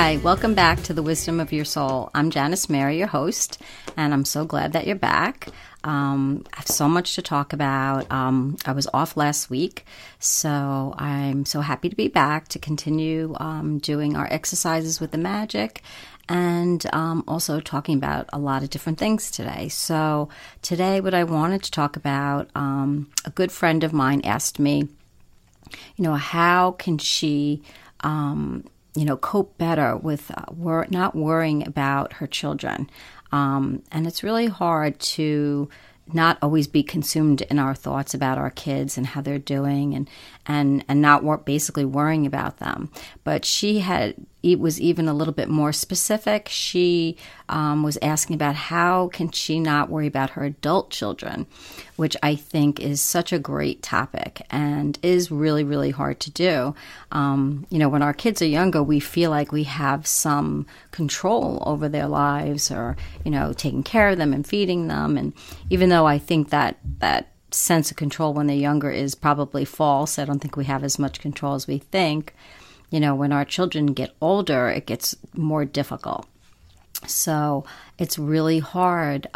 Hi, welcome back to the Wisdom of Your Soul. I'm Janice Mary, your host, and I'm so glad that you're back. I have so much to talk about. I was off last week, so I'm so happy to be back to continue doing our exercises with the magic and also talking about a lot of different things today. So today what I wanted to talk about, a good friend of mine asked me, how can she cope better with not worrying about her children. And it's really hard to not always be consumed in our thoughts about our kids and how they're doing and not basically worrying about them. But it was even a little bit more specific. She was asking about how can she not worry about her adult children, which I think is such a great topic and is really, really hard to do. When our kids are younger, we feel like we have some control over their lives or, taking care of them and feeding them. And even though I think that sense of control when they're younger is probably false, I don't think we have as much control as we think. When our children get older, it gets more difficult. So it's really hard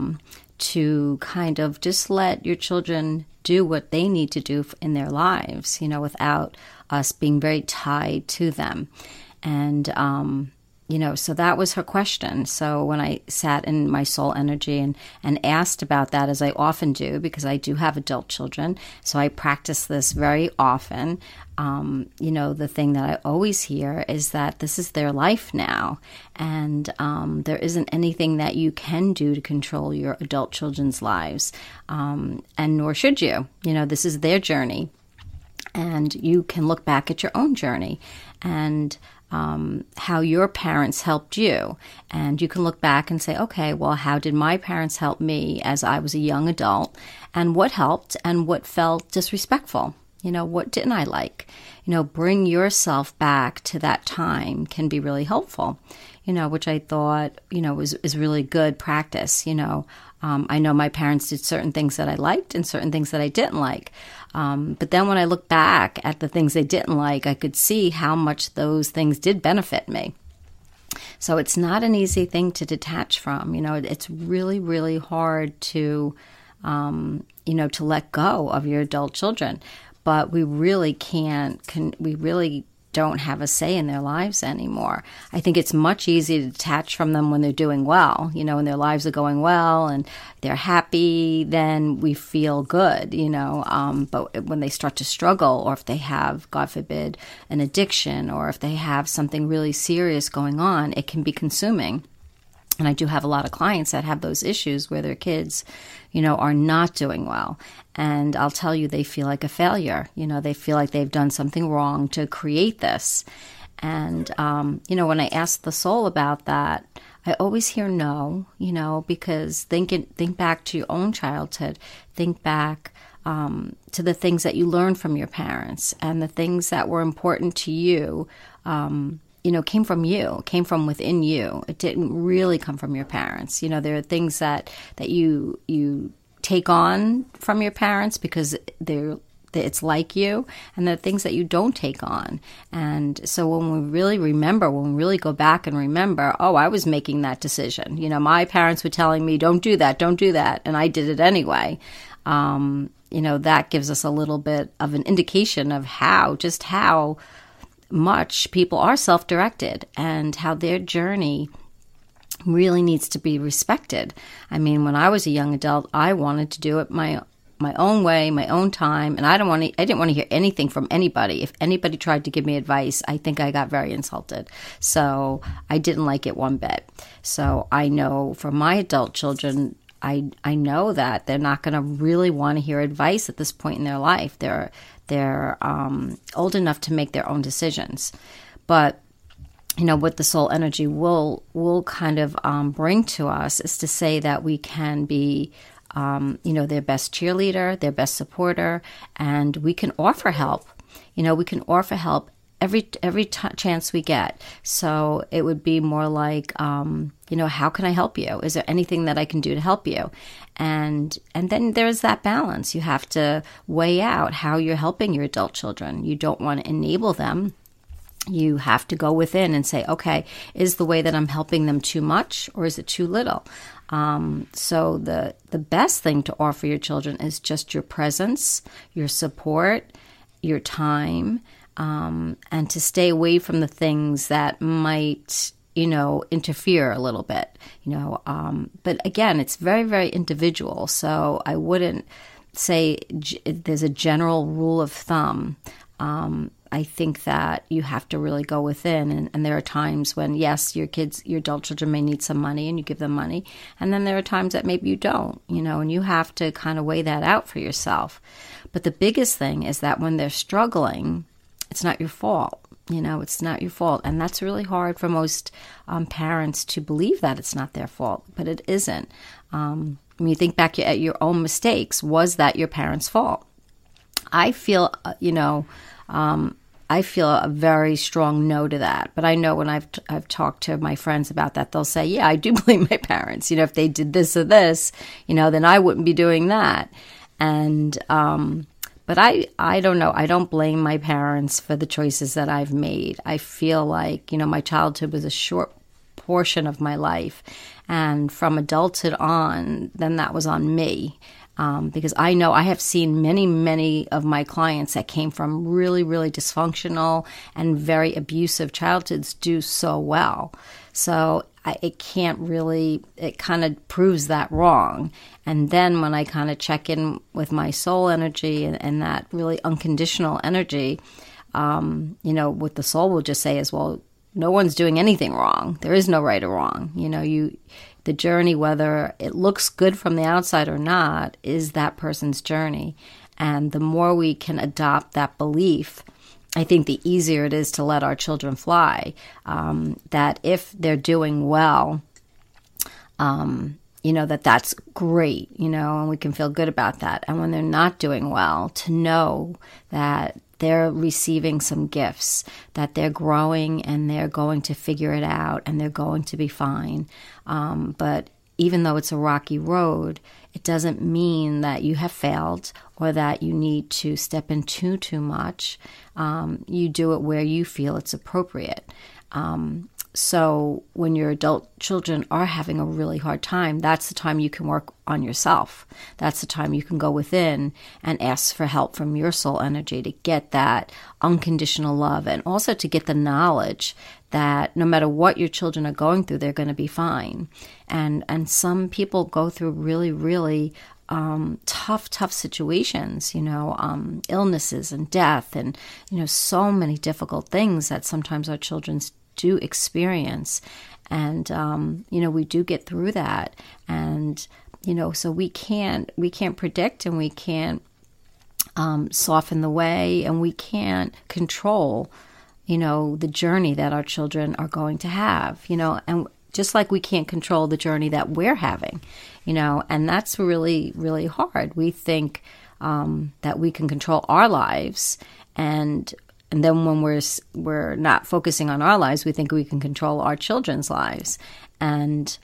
to kind of just let your children do what they need to do in their lives, without us being very tied to them. And, so that was her question. So when I sat in my soul energy and asked about that, as I often do, because I do have adult children, so I practice this very often. The thing that I always hear is that this is their life now, and there isn't anything that you can do to control your adult children's lives, and nor should you. This is their journey, and you can look back at your own journey and how your parents helped you. And you can look back and say, okay, well, how did my parents help me as I was a young adult? And what helped and what felt disrespectful? What didn't I like? Bring yourself back to that time can be really helpful, which I thought, is really good practice. I know my parents did certain things that I liked and certain things that I didn't like. But then when I look back at the things they didn't like, I could see how much those things did benefit me. So it's not an easy thing to detach from. It's really, really hard to let go of your adult children. But we really we really don't have a say in their lives anymore. I think it's much easier to detach from them when they're doing well, when their lives are going well and they're happy, then we feel good, but when they start to struggle, or if they have, God forbid, an addiction, or if they have something really serious going on, it can be consuming. And I do have a lot of clients that have those issues where their kids, are not doing well. And I'll tell you, they feel like a failure. They feel like they've done something wrong to create this. And, when I ask the soul about that, I always hear no, because think back to your own childhood. Think back to the things that you learned from your parents and the things that were important to you, came from you, came from within you. It didn't really come from your parents. There are things that you take on from your parents because it's like you, and there are things that you don't take on. And so when we really go back and remember, oh, I was making that decision. My parents were telling me, don't do that, and I did it anyway. That gives us a little bit of an indication of how much people are self-directed and how their journey really needs to be respected. I mean, when I was a young adult, I wanted to do it my own way, my own time, and I didn't want to hear anything from anybody. If anybody tried to give me advice, I think I got very insulted. So I didn't like it one bit. So I know for my adult children, I know that they're not going to really want to hear advice at this point in their life. They're old enough to make their own decisions. But what the soul energy will kind of bring to us is to say that we can be, their best cheerleader, their best supporter, and we can offer help. We can offer help every chance we get. So it would be more like, how can I help you? Is there anything that I can do to help you? And then there's that balance. You have to weigh out how you're helping your adult children. You don't want to enable them. You have to go within and say, okay, is the way that I'm helping them too much or is it too little? So the best thing to offer your children is just your presence, your support, your time, and to stay away from the things that might, interfere a little bit, But again, it's very, very individual. So I wouldn't say there's a general rule of thumb. I think that you have to really go within, and there are times when, yes, your adult children may need some money and you give them money, and then there are times that maybe you don't, and you have to kind of weigh that out for yourself. But the biggest thing is that when they're struggling, it's not your fault. It's not your fault, and that's really hard for most parents to believe that it's not their fault, but it isn't. When you think back at your own mistakes, was that your parents' fault? I feel, I feel a very strong no to that. But I know when I've talked to my friends about that, they'll say, yeah, I do blame my parents. If they did this or this, then I wouldn't be doing that. And, but I don't know. I don't blame my parents for the choices that I've made. I feel like, my childhood was a short portion of my life. And from adulthood on, then that was on me. Because I know I have seen many, many of my clients that came from really, really dysfunctional and very abusive childhoods do so well. So it kind of proves that wrong. And then when I kind of check in with my soul energy and that really unconditional energy, what the soul will just say is, well, no one's doing anything wrong. There is no right or wrong. The journey, whether it looks good from the outside or not, is that person's journey. And the more we can adopt that belief, I think the easier it is to let our children fly. That if they're doing well, that's great, and we can feel good about that. And when they're not doing well, to know that they're receiving some gifts, that they're growing and they're going to figure it out and they're going to be fine. But even though it's a rocky road, it doesn't mean that you have failed or that you need to step into too much. You do it where you feel it's appropriate. So when your adult children are having a really hard time, that's the time you can work on yourself. That's the time you can go within and ask for help from your soul energy to get that unconditional love and also to get the knowledge that no matter what your children are going through, they're going to be fine. And some people go through really, really tough situations, illnesses and death and, so many difficult things that sometimes our children do experience. And, we do get through that. And, so we can't predict and we can't soften the way and we can't control, the journey that our children are going to have, and just like we can't control the journey that we're having, and that's really, really hard. We think that we can control our lives and then when we're not focusing on our lives, we think we can control our children's lives. And,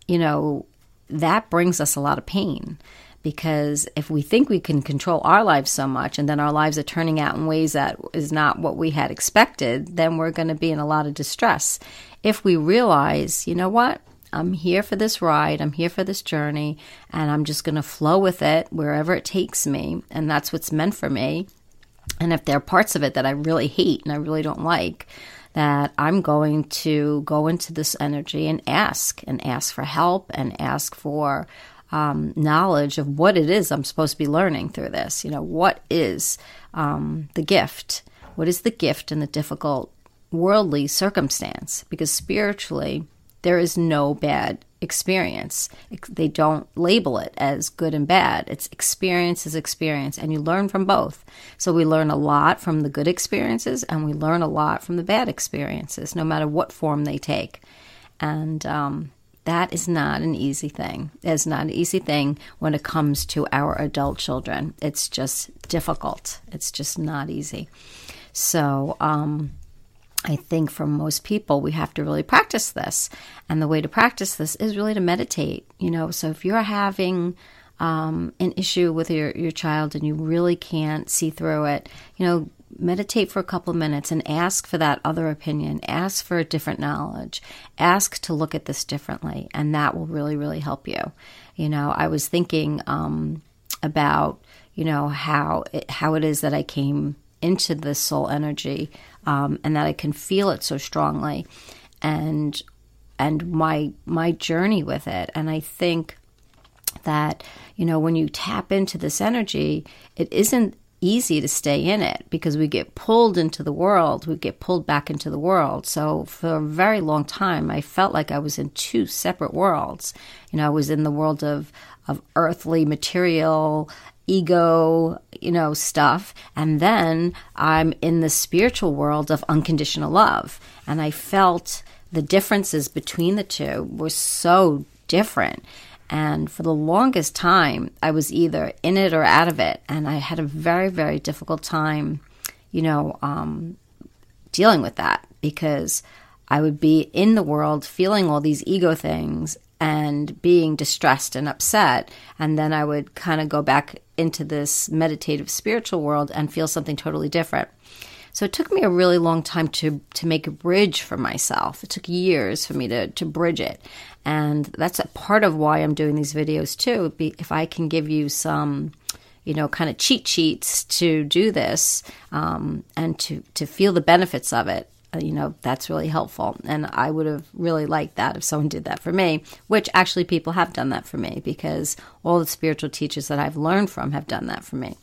that brings us a lot of pain because if we think we can control our lives so much and then our lives are turning out in ways that is not what we had expected, then we're going to be in a lot of distress. If we realize, what? I'm here for this ride, I'm here for this journey, and I'm just going to flow with it wherever it takes me, and that's what's meant for me. And if there are parts of it that I really hate and I really don't like, that I'm going to go into this energy and ask for help and ask for knowledge of what it is I'm supposed to be learning through this. What is the gift? What is the gift in the difficult worldly circumstance? Because spiritually, there is no bad experience. They don't label it as good and bad. It's experience is experience, and you learn from both. So we learn a lot from the good experiences, and we learn a lot from the bad experiences, no matter what form they take. And that is not an easy thing. It's not an easy thing when it comes to our adult children. It's just difficult. It's just not easy. So, I think for most people, we have to really practice this. And the way to practice this is really to meditate. So if you're having an issue with your child and you really can't see through it, meditate for a couple of minutes and ask for that other opinion, ask for a different knowledge, ask to look at this differently, and that will really, really help you. I was thinking about, how it is that I came into this soul energy, and that I can feel it so strongly, and my journey with it. And I think that, when you tap into this energy, it isn't easy to stay in it because we get pulled into the world, we get pulled back into the world. So for a very long time, I felt like I was in two separate worlds. I was in the world of earthly material, ego, stuff. And then I'm in the spiritual world of unconditional love. And I felt the differences between the two were so different. And for the longest time, I was either in it or out of it. And I had a very, very difficult time, dealing with that, because I would be in the world feeling all these ego things and being distressed and upset. And then I would kind of go back into this meditative spiritual world and feel something totally different. So it took me a really long time to make a bridge for myself. It took years for me to bridge it. And that's a part of why I'm doing these videos too. If I can give you some, kind of cheat sheets to do this, and to feel the benefits of it, that's really helpful. And I would have really liked that if someone did that for me, which actually people have done that for me, because all the spiritual teachers that I've learned from have done that for me.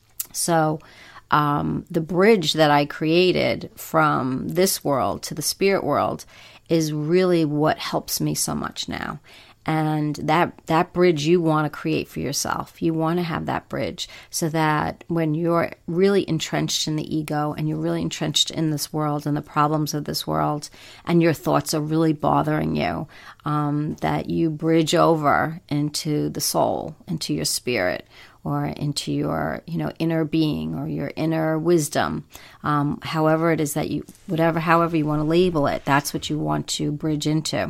So the bridge that I created from this world to the spirit world is really what helps me so much now. And that bridge you want to create for yourself. You want to have that bridge so that when you're really entrenched in the ego and you're really entrenched in this world and the problems of this world, and your thoughts are really bothering you, that you bridge over into the soul, into your spirit, or into your, inner being or your inner wisdom. However it is that however you want to label it, that's what you want to bridge into.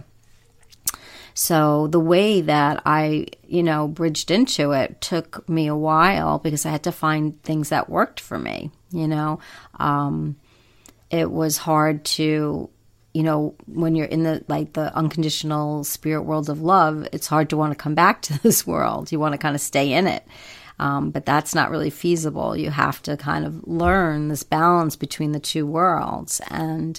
So the way that I, bridged into it took me a while because I had to find things that worked for me. It was hard to, when you're in the unconditional spirit world of love, it's hard to want to come back to this world. You want to kind of stay in it. But that's not really feasible. You have to kind of learn this balance between the two worlds. And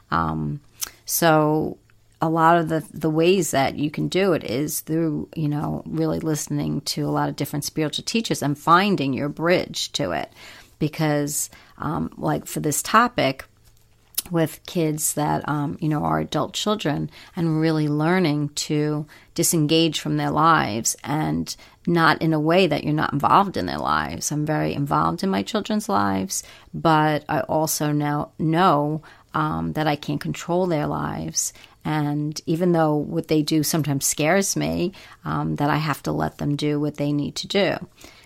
so a lot of the ways that you can do it is through, really listening to a lot of different spiritual teachers and finding your bridge to it. Because like for this topic, with kids that, are adult children, and really learning to disengage from their lives, and not in a way that you're not involved in their lives. I'm very involved in my children's lives, but I also now know that I can't control their lives. And even though what they do sometimes scares me, that I have to let them do what they need to do.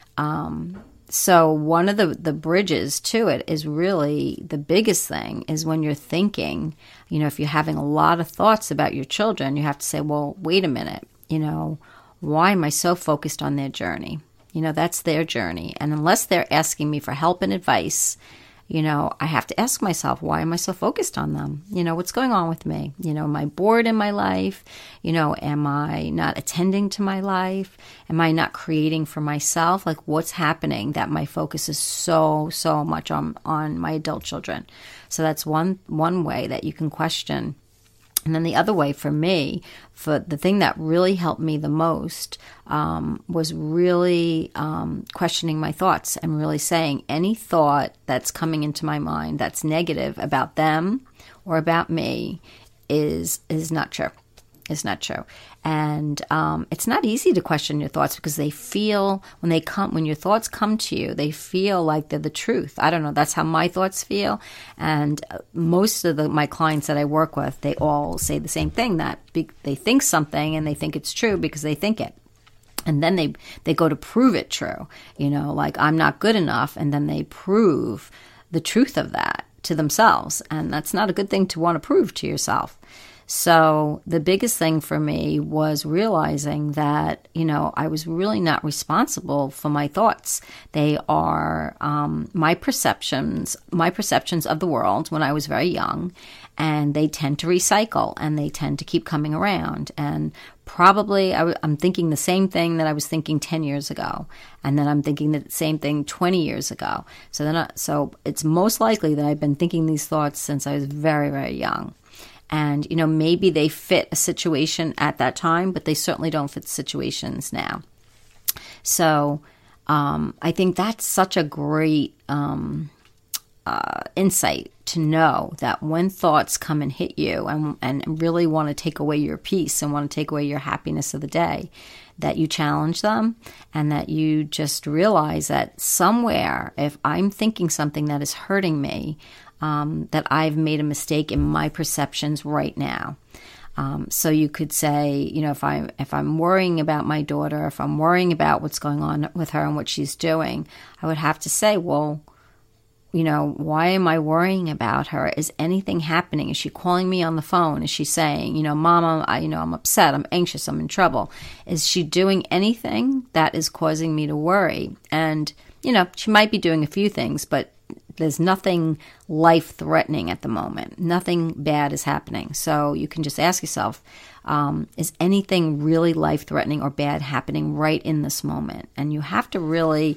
So one of the bridges to it is really the biggest thing is when you're thinking, if you're having a lot of thoughts about your children, you have to say, well, wait a minute, why am I so focused on their journey? That's their journey. And unless they're asking me for help and advice, I have to ask myself, why am I so focused on them? What's going on with me? Am I bored in my life? Am I not attending to my life? Am I not creating for myself? Like, what's happening that my focus is so much on my adult children? So that's one way that you can question. And then the other way for me, for the thing that really helped me the most, was really questioning my thoughts and really saying any thought that's coming into my mind that's negative about them or about me is not true. It's not true. And it's not easy to question your thoughts because they feel, when your thoughts come to you, they feel like they're the truth. I don't know. That's how my thoughts feel. And most of my clients that I work with, they all say the same thing, that they think something and they think it's true because they think it. And then they go to prove it true, like I'm not good enough. And then they prove the truth of that to themselves. And that's not a good thing to want to prove to yourself. So the biggest thing for me was realizing that, I was really not responsible for my thoughts. They are my perceptions of the world when I was very young, and they tend to recycle and they tend to keep coming around. And probably I'm thinking the same thing that I was thinking 10 years ago, and then I'm thinking the same thing 20 years ago. So it's most likely that I've been thinking these thoughts since I was very, very young. And, maybe they fit a situation at that time, but they certainly don't fit situations now. So I think that's such a great insight to know that when thoughts come and hit you and really want to take away your peace and want to take away your happiness of the day, that you challenge them and that you just realize that somewhere, if I'm thinking something that is hurting me, that I've made a mistake in my perceptions right now. So you could say, if I'm worrying about my daughter, if I'm worrying about what's going on with her and what she's doing, I would have to say, well, why am I worrying about her? Is anything happening? Is she calling me on the phone? Is she saying, Mama, I'm upset, I'm anxious, I'm in trouble? Is she doing anything that is causing me to worry? And, she might be doing a few things, but there's nothing life-threatening at the moment. Nothing bad is happening. So you can just ask yourself, is anything really life-threatening or bad happening right in this moment? And you have to really,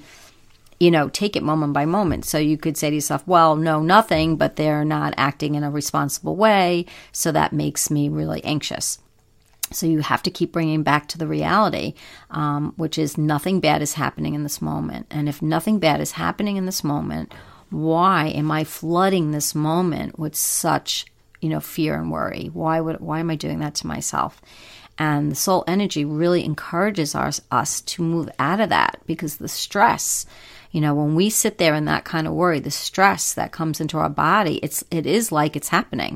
take it moment by moment. So you could say to yourself, well, no, nothing, but they're not acting in a responsible way, so that makes me really anxious. So you have to keep bringing back to the reality, which is nothing bad is happening in this moment. And if nothing bad is happening in this moment, why am I flooding this moment with such, fear and worry? Why am I doing that to myself? And the soul energy really encourages us to move out of that, because the stress, when we sit there in that kind of worry, the stress that comes into our body, it is like it's happening.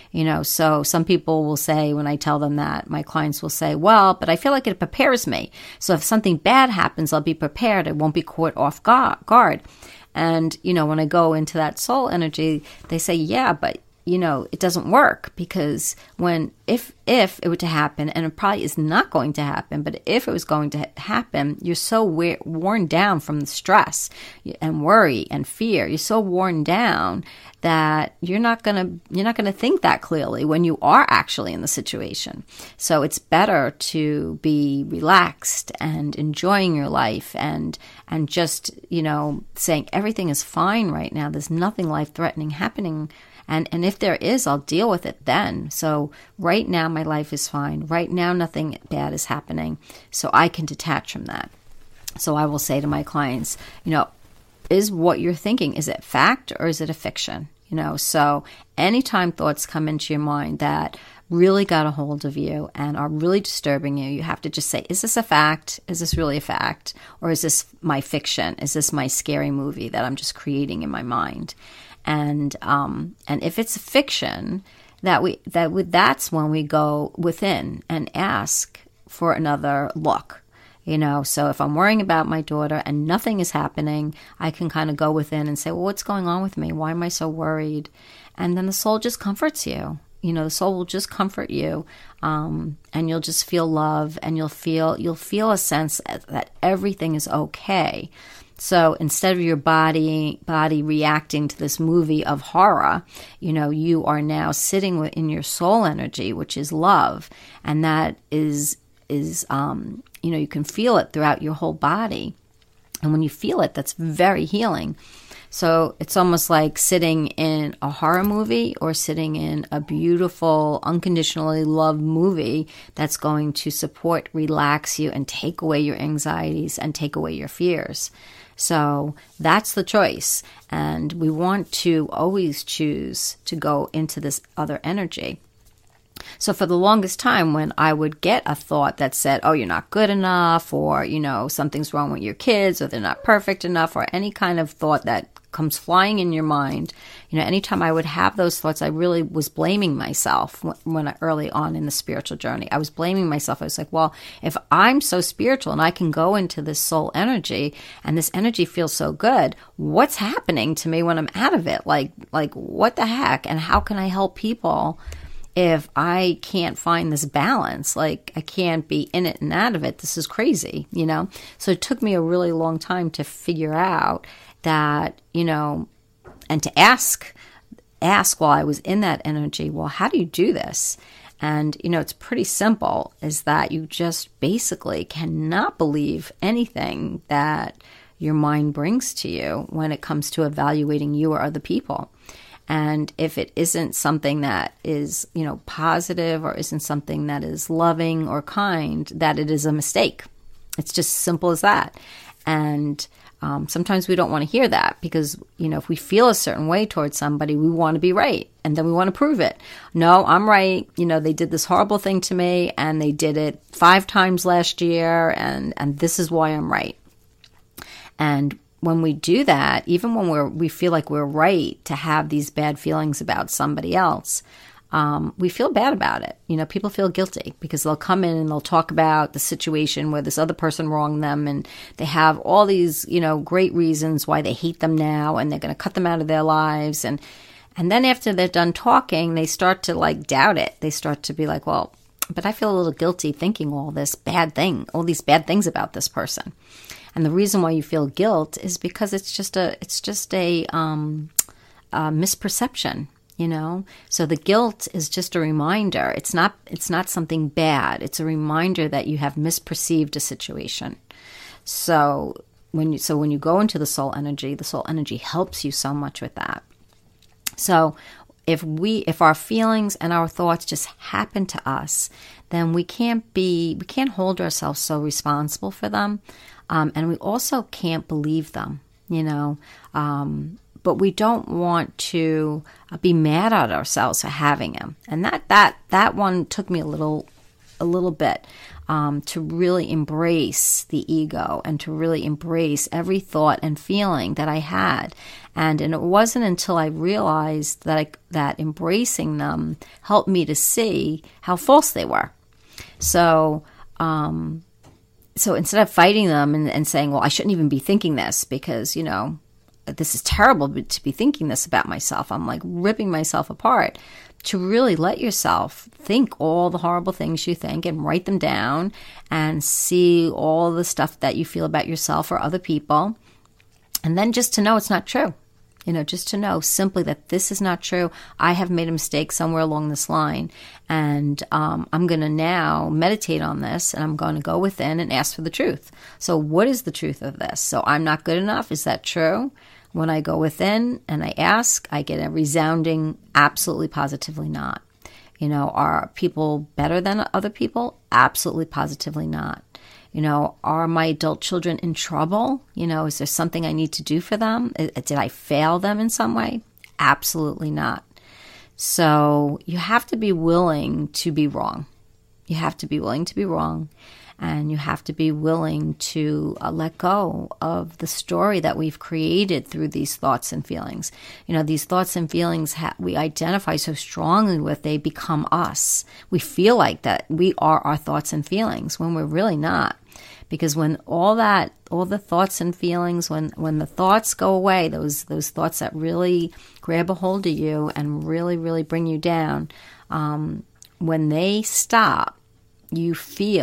So some people will say, when I tell them that, my clients will say, well, but I feel like it prepares me. So if something bad happens, I'll be prepared. I won't be caught off guard. And, when I go into that soul energy, they say, yeah, but, it doesn't work, because if it were to happen, and it probably is not going to happen, but if it was going to happen, you're so worn down from the stress and worry and fear. You're so worn down that you're not gonna think that clearly when you are actually in the situation. So it's better to be relaxed and enjoying your life and just saying everything is fine right now. There's nothing life-threatening happening. And if there is, I'll deal with it then. So right now, my life is fine. Right now, nothing bad is happening. So I can detach from that. So I will say to my clients, is what you're thinking, is it fact or is it a fiction? So anytime thoughts come into your mind that really got a hold of you and are really disturbing you, you have to just say, is this a fact? Is this really a fact? Or is this my fiction? Is this my scary movie that I'm just creating in my mind? And if it's a fiction, that's when we go within and ask for another look. So if I'm worrying about my daughter and nothing is happening, I can kind of go within and say, well, what's going on with me? Why am I so worried? And then the soul just comforts you. The soul will just comfort you, and you'll just feel love, and you'll feel a sense that everything is okay. So instead of your body reacting to this movie of horror, you are now sitting in your soul energy, which is love, and that is you can feel it throughout your whole body, and when you feel it, that's very healing. So it's almost like sitting in a horror movie or sitting in a beautiful, unconditionally loved movie that's going to support, relax you, and take away your anxieties and take away your fears. So that's the choice. And we want to always choose to go into this other energy. So for the longest time, when I would get a thought that said, oh, you're not good enough, or, something's wrong with your kids, or they're not perfect enough, or any kind of thought that comes flying in your mind, anytime I would have those thoughts, I really was blaming myself when early on in the spiritual journey. I was blaming myself. I was like, well, if I'm so spiritual and I can go into this soul energy and this energy feels so good, what's happening to me when I'm out of it? Like what the heck? And how can I help people if I can't find this balance? Like, I can't be in it and out of it. This is crazy, you know? So it took me a really long time to figure out that, you know, and to ask while I was in that energy, well, how do you do this? And, you know, it's pretty simple, is that you just basically cannot believe anything that your mind brings to you when it comes to evaluating you or other people. And if it isn't something that is, you know, positive, or isn't something that is loving or kind, that it is a mistake. It's just simple as that. And sometimes we don't want to hear that, because, you know, if we feel a certain way towards somebody, we want to be right. And then we want to prove it. No, I'm right. You know, they did this horrible thing to me, and they did it 5 times last year. And this is why I'm right. And when we do that, even when we feel like we're right to have these bad feelings about somebody else, we feel bad about it. You know, people feel guilty because they'll come in and they'll talk about the situation where this other person wronged them, and they have all these, you know, great reasons why they hate them now, and they're going to cut them out of their lives. And then after they're done talking, they start to like doubt it. They start to be like, well, but I feel a little guilty thinking all these bad things about this person. And the reason why you feel guilt is because it's just a misperception, you know. So the guilt is just a reminder. It's not something bad. It's a reminder that you have misperceived a situation. So when you go into the soul energy helps you so much with that. So if our feelings and our thoughts just happen to us, then we can't hold ourselves so responsible for them. And we also can't believe them, you know. But we don't want to be mad at ourselves for having them. And that one took me a little bit to really embrace the ego, and to really embrace every thought and feeling that I had. And it wasn't until I realized that embracing them helped me to see how false they were. So instead of fighting them and saying, well, I shouldn't even be thinking this because, you know, this is terrible to be thinking this about myself. I'm like ripping myself apart. To really let yourself think all the horrible things you think and write them down, and see all the stuff that you feel about yourself or other people. And then just to know it's not true. You know, just to know simply that this is not true. I have made a mistake somewhere along this line, and I'm going to now meditate on this, and I'm going to go within and ask for the truth. So what is the truth of this? So I'm not good enough. Is that true? When I go within and I ask, I get a resounding, absolutely, positively not. You know, are people better than other people? Absolutely, positively not. You know, are my adult children in trouble? You know, is there something I need to do for them? Did I fail them in some way? Absolutely not. So you have to be willing to be wrong. You have to be willing to be wrong. And you have to be willing to let go of the story that we've created through these thoughts and feelings. You know, these thoughts and feelings we identify so strongly with, they become us. We feel like that we are our thoughts and feelings when we're really not. Because when all the thoughts and feelings, when the thoughts go away, those thoughts that really grab a hold of you and really, really bring you down, when they stop, you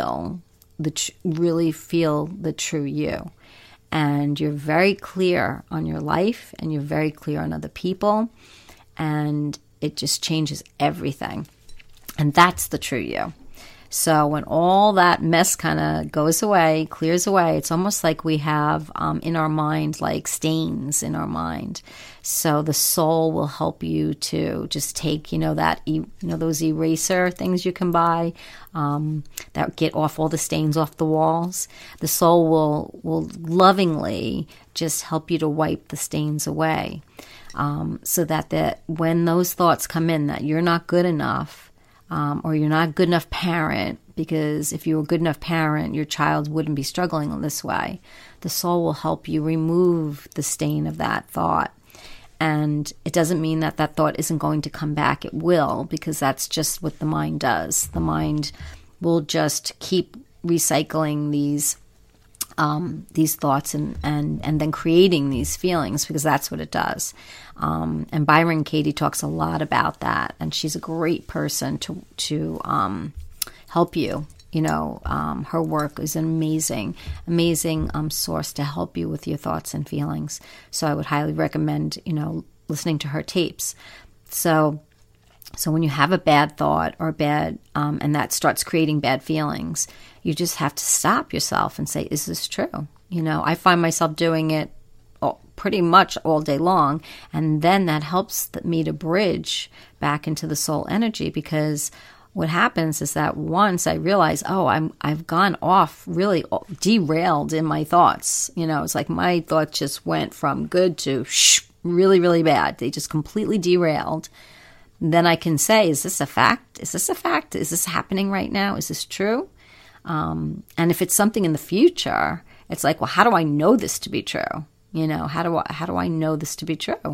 really feel the true you. And you're very clear on your life, and you're very clear on other people, and it just changes everything. And that's the true you. So when all that mess kind of goes away, clears away, it's almost like we have in our mind, like stains in our mind. So the soul will help you to just take, those eraser things you can buy that get off all the stains off the walls. The soul will lovingly just help you to wipe the stains away, so that when those thoughts come in that you're not good enough, or you're not a good enough parent, because if you were a good enough parent, your child wouldn't be struggling in this way. The soul will help you remove the stain of that thought. And it doesn't mean that thought isn't going to come back. It will, because that's just what the mind does. The mind will just keep recycling these these thoughts and then creating these feelings, because that's what it does. And Byron Katie talks a lot about that, and she's a great person to help you. Her work is an amazing source to help you with your thoughts and feelings. So I would highly recommend, listening to her tapes. So when you have a bad thought or and that starts creating bad feelings, you just have to stop yourself and say, is this true? I find myself doing it pretty much all day long. And then that helps me to bridge back into the soul energy, because what happens is that once I realize, I've gone off, really derailed in my thoughts. It's like my thoughts just went from good to really, really bad. They just completely derailed. Then I can say, is this a fact? Is this a fact? Is this happening right now? Is this true? And if it's something in the future, it's like, well, how do I know this to be true? How do I know this to be true?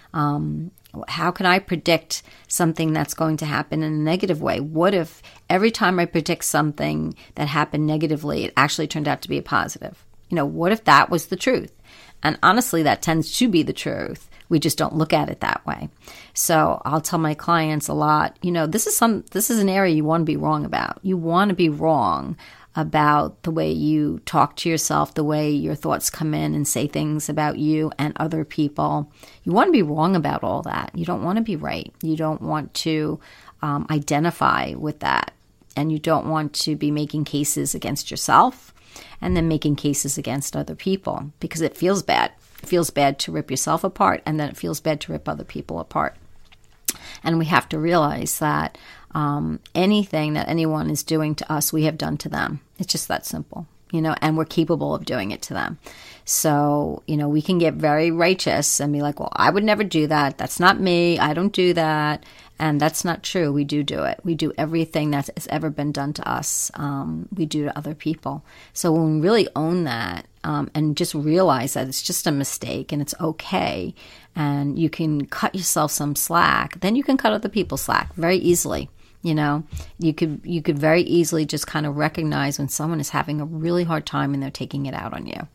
How can I predict something that's going to happen in a negative way? What if every time I predict something that happened negatively, it actually turned out to be a positive? What if that was the truth? And honestly, that tends to be the truth. We just don't look at it that way. So I'll tell my clients a lot, this is an area you want to be wrong about. You want to be wrong about the way you talk to yourself, the way your thoughts come in and say things about you and other people. You want to be wrong about all that. You don't want to be right. You don't want to identify with that. And you don't want to be making cases against yourself and then making cases against other people, because it feels bad. It feels bad to rip yourself apart, and then it feels bad to rip other people apart. And we have to realize that anything that anyone is doing to us, we have done to them. It's just that simple, and we're capable of doing it to them. So, we can get very righteous and be like, well, I would never do that. That's not me. I don't do that. And that's not true. We do it. We do everything that has ever been done to us. We do to other people. So when we really own that and just realize that it's just a mistake and it's okay, and you can cut yourself some slack, then you can cut other people slack very easily. You could very easily just kind of recognize when someone is having a really hard time and they're taking it out on you.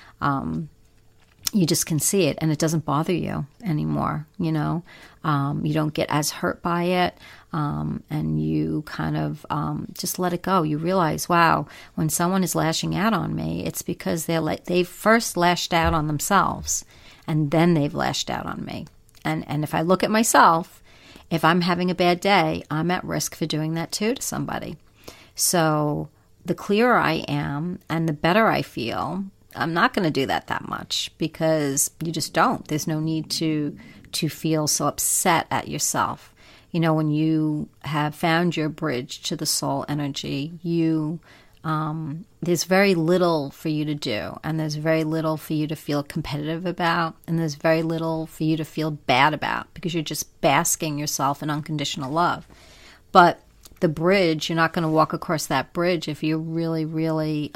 You just can see it, and it doesn't bother you anymore. You don't get as hurt by it, and you kind of just let it go. You realize, wow, when someone is lashing out on me, it's because they first lashed out on themselves, and then they've lashed out on me. And if I look at myself, if I'm having a bad day, I'm at risk for doing that too to somebody. So the clearer I am and the better I feel, I'm not going to do that much, because you just don't. There's no need to feel so upset at yourself. When you have found your bridge to the soul energy, there's very little for you to do, and there's very little for you to feel competitive about, and there's very little for you to feel bad about, because you're just basking yourself in unconditional love. But the bridge, you're not going to walk across that bridge if you're really, really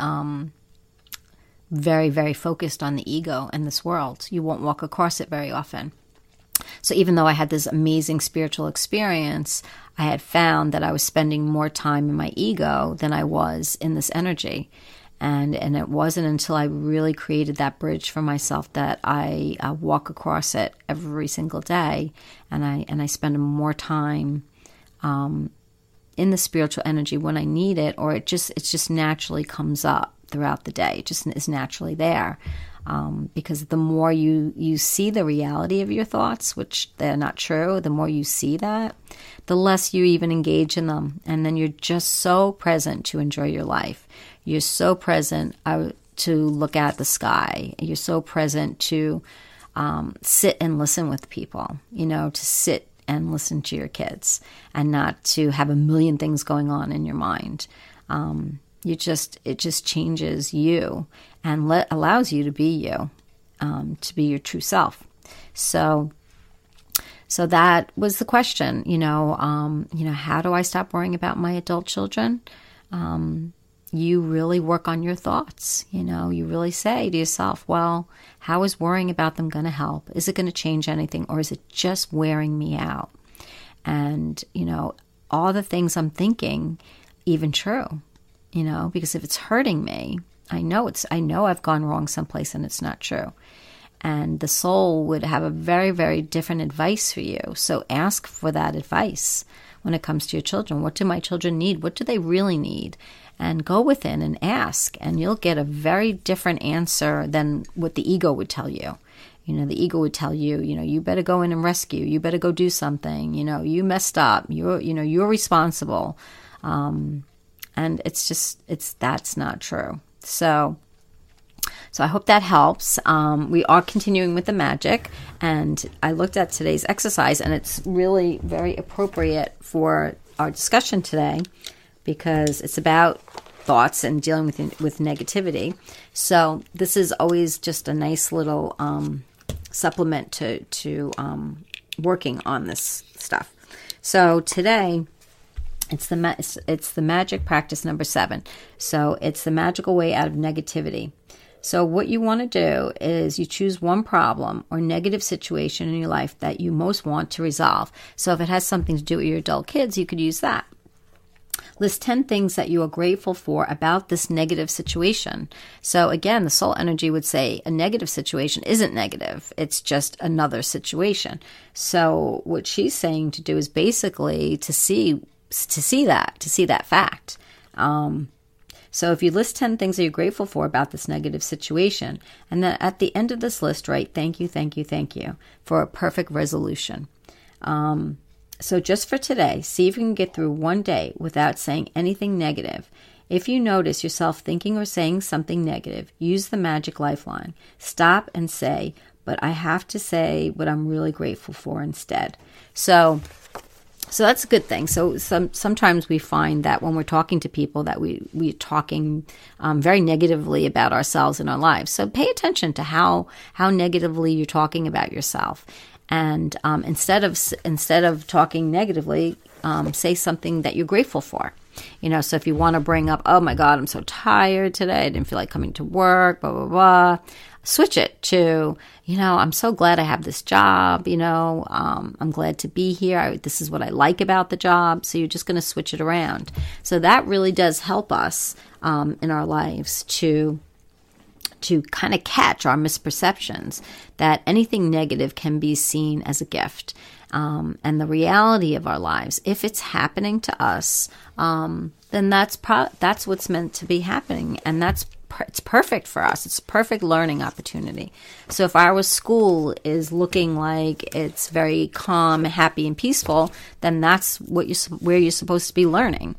very, very focused on the ego and this world. You won't walk across it very often. So even though I had this amazing spiritual experience, I had found that I was spending more time in my ego than I was in this energy. And it wasn't until I really created that bridge for myself that I walk across it every single day, and I spend more time in the spiritual energy when I need it, or it just naturally comes up throughout the day. It just is naturally there. Because the more you see the reality of your thoughts, which they're not true, the more you see that, the less you even engage in them. And then you're just so present to enjoy your life. You're so present to look at the sky. You're so present to sit and listen with people, to sit and listen to your kids, and not to have a million things going on in your mind. It just changes you and allows you to be you, to be your true self. So that was the question, how do I stop worrying about my adult children? You really work on your thoughts. You really say to yourself, well, how is worrying about them going to help? Is it going to change anything, or is it just wearing me out? And, all the things I'm thinking, even true. Because if it's hurting me, I know I've gone wrong someplace and it's not true. And the soul would have a very, very different advice for you. So ask for that advice when it comes to your children. What do my children need? What do they really need? And go within and ask, and you'll get a very different answer than what the ego would tell you. The ego would tell you, you better go in and rescue. You better go do something. You messed up. You're responsible. And that's not true. So I hope that helps. We are continuing with the magic, and I looked at today's exercise, and it's really very appropriate for our discussion today because it's about thoughts and dealing with negativity. So this is always just a nice little supplement to working on this stuff. So today, it's the magic practice number 7. So it's the magical way out of negativity. So what you want to do is you choose one problem or negative situation in your life that you most want to resolve. So if it has something to do with your adult kids, you could use that. List 10 things that you are grateful for about this negative situation. So again, the soul energy would say a negative situation isn't negative. It's just another situation. So what she's saying to do is basically to see that fact. So if you list 10 things that you're grateful for about this negative situation, and then at the end of this list, write thank you for a perfect resolution. So just for today, see if you can get through one day without saying anything negative. If you notice yourself thinking or saying something negative, use the magic lifeline. Stop and say, but I have to say what I'm really grateful for instead. So that's a good thing. So sometimes we find that when we're talking to people that we're talking very negatively about ourselves and our lives. So pay attention to how negatively you're talking about yourself. And instead of talking negatively, say something that you're grateful for. So if you want to bring up, oh my God, I'm so tired today. I didn't feel like coming to work, blah, blah, blah. Switch it to, I'm so glad I have this job. I'm glad to be here. This is what I like about the job. So you're just going to switch it around. So that really does help us in our lives to kind of catch our misperceptions that anything negative can be seen as a gift. And the reality of our lives, if it's happening to us, then that's what's meant to be happening. And it's perfect for us. It's a perfect learning opportunity. So if our school is looking like it's very calm, happy, and peaceful, then that's where you're supposed to be learning.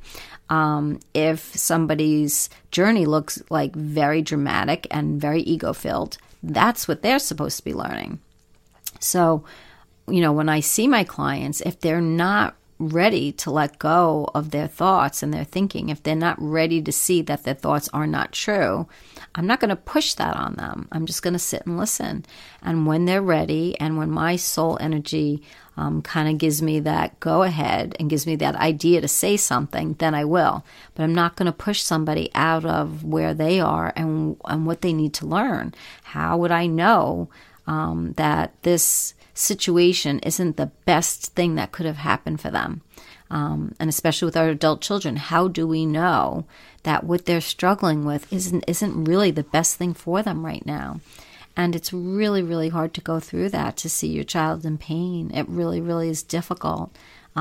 If somebody's journey looks like very dramatic and very ego-filled, that's what they're supposed to be learning. So, when I see my clients, if they're not ready to let go of their thoughts and their thinking, if they're not ready to see that their thoughts are not true, I'm not going to push that on them. I'm just going to sit and listen. And when they're ready, and when my soul energy kind of gives me that go ahead and gives me that idea to say something, then I will. But I'm not going to push somebody out of where they are and what they need to learn. How would I know that this situation isn't the best thing that could have happened for them? And especially with our adult children, how do we know that what they're struggling with isn't really the best thing for them right now? And it's really, really hard to go through that, to see your child in pain. It really, really is difficult.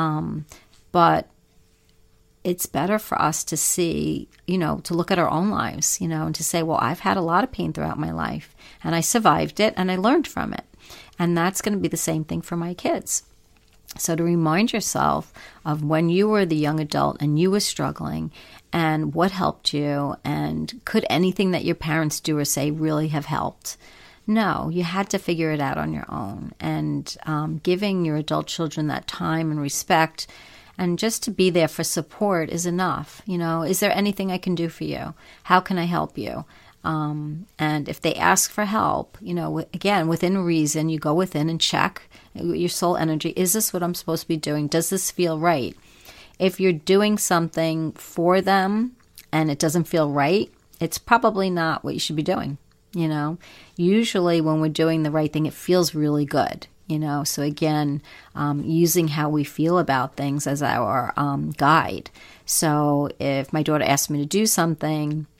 But it's better for us to see, to look at our own lives, and to say, well, I've had a lot of pain throughout my life, and I survived it, and I learned from it. And that's going to be the same thing for my kids. So to remind yourself of when you were the young adult and you were struggling, and what helped you, and could anything that your parents do or say really have helped? No, you had to figure it out on your own. And giving your adult children that time and respect and just to be there for support is enough. Is there anything I can do for you? How can I help you? And if they ask for help, again, within reason, you go within and check your soul energy. Is this what I'm supposed to be doing? Does this feel right? If you're doing something for them and it doesn't feel right, it's probably not what you should be doing. Usually when we're doing the right thing, it feels really good. So again, using how we feel about things as our guide. So if my daughter asked me to do something,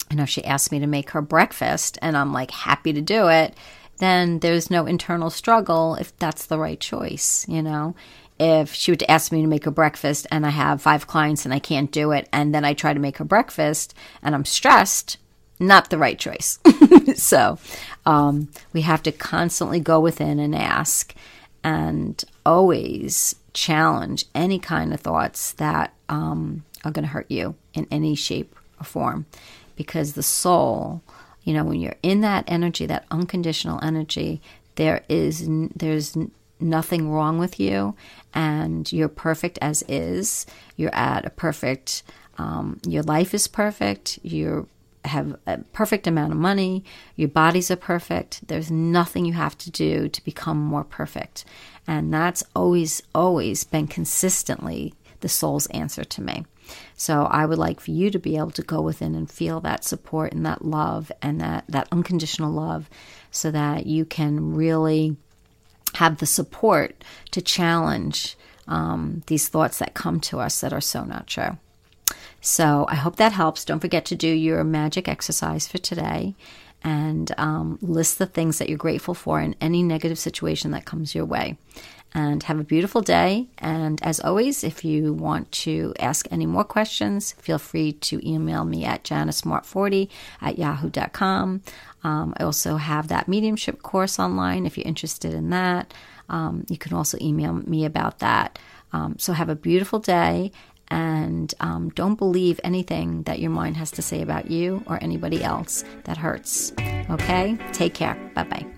And if she asks me to make her breakfast and I'm like happy to do it, then there's no internal struggle if that's the right choice, you know. If she would ask me to make her breakfast and I have 5 clients and I can't do it, and then I try to make her breakfast and I'm stressed, not the right choice. So we have to constantly go within and ask, and always challenge any kind of thoughts that are going to hurt you in any shape or form. Because the soul, you know, when you're in that energy, that unconditional energy, there's nothing wrong with you, and you're perfect as is. You're at a perfect, your life is perfect. You have a perfect amount of money. Your bodies are perfect. There's nothing you have to do to become more perfect. And that's always, always been consistently the soul's answer to me. So I would like for you to be able to go within and feel that support and that love and that unconditional love, so that you can really have the support to challenge these thoughts that come to us that are so not true. So I hope that helps. Don't forget to do your magic exercise for today, and list the things that you're grateful for in any negative situation that comes your way. And have a beautiful day. And as always, if you want to ask any more questions, feel free to email me at janismart40@yahoo.com. I also have that mediumship course online if you're interested in that. You can also email me about that. So have a beautiful day, and don't believe anything that your mind has to say about you or anybody else that hurts. Okay? Take care. Bye-bye.